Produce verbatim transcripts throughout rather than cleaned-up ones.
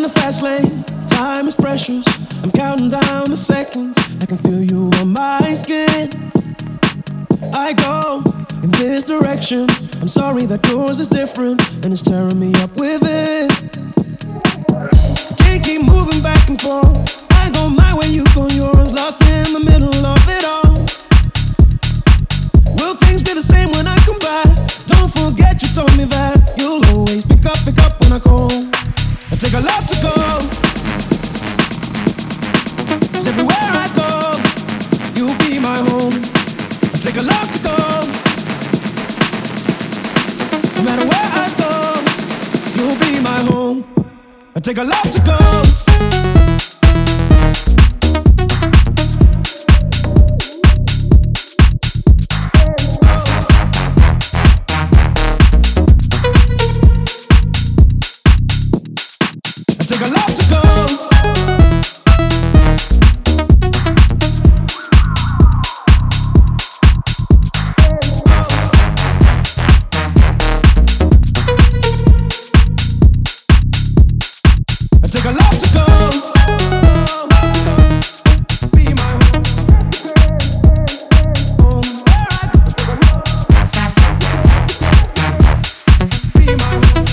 the fast lane, time is precious. I'm counting down the seconds. I can feel you on my skin. I go in this direction. I'm sorry that yours is different, and it's tearing me up within. Can't keep moving back and forth. I go my way, you go yours. Lost in the middle of it all. Will things be the same when I come back? Don't forget you told me that you'll always pick up, pick up when I call. I take a lot to go. 'Cause everywhere I go, you'll be my home. I take a lot to go. No matter where I go, you'll be my home. I take a lot to go. Take a lot to go. I take a lot to go. Be my home. Be my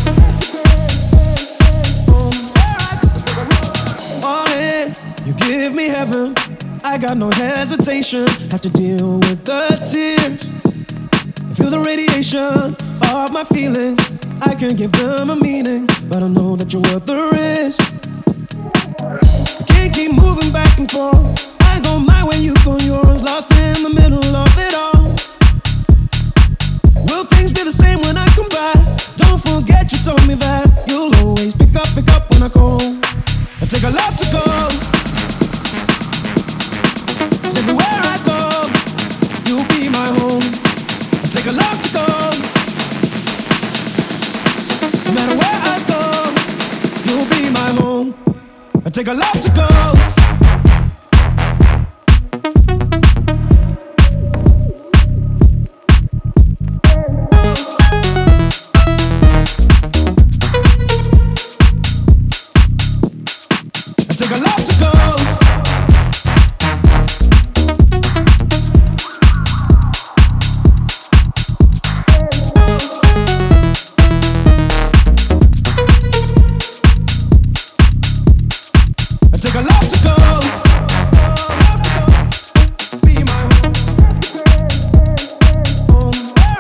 You give me heaven, I got no hesitation. Have to deal with the tears. Feel the radiation of my feelings. I can give them a meaning, but I know that you're worth the risk. Can't keep moving back and forth. I go my way, you go yours. Lost in the middle of it all. Will things be the same when I come back? Don't forget you told me that you'll always pick up, pick up when I call. I take a lot to go. Everywhere I go, you'll be my home. I take a lot to go. No matter where I go, you'll be my home. I take a lot to go. I take a lot to go. Take a lot to go. Be my home.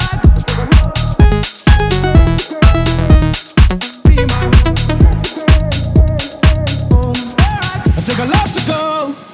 Be my home. I take a lot to go.